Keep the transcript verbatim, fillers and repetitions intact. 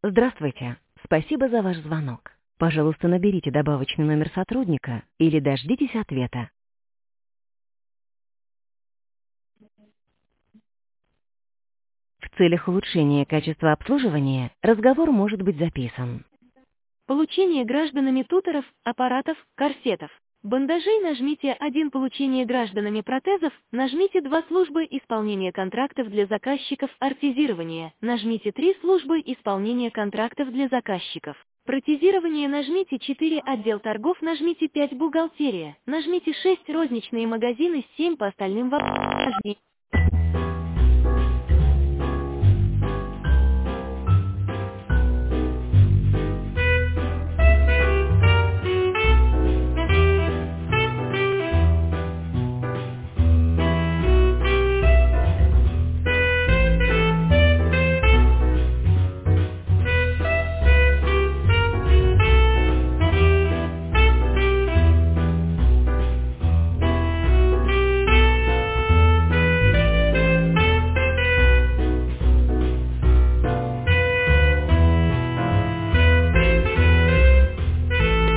Здравствуйте. Спасибо за ваш звонок. Пожалуйста, наберите добавочный номер сотрудника или дождитесь ответа. В целях улучшения качества обслуживания разговор может быть записан. Получение гражданами туторов, аппаратов, корсетов, бандажей нажмите один, получение гражданами протезов, нажмите два, службы исполнения контрактов для заказчиков, артезирование, нажмите три, службы исполнения контрактов для заказчиков. Протезирование нажмите четыре, отдел торгов нажмите пять, бухгалтерия, нажмите шесть, розничные магазины, семь, по остальным вопросам нажмите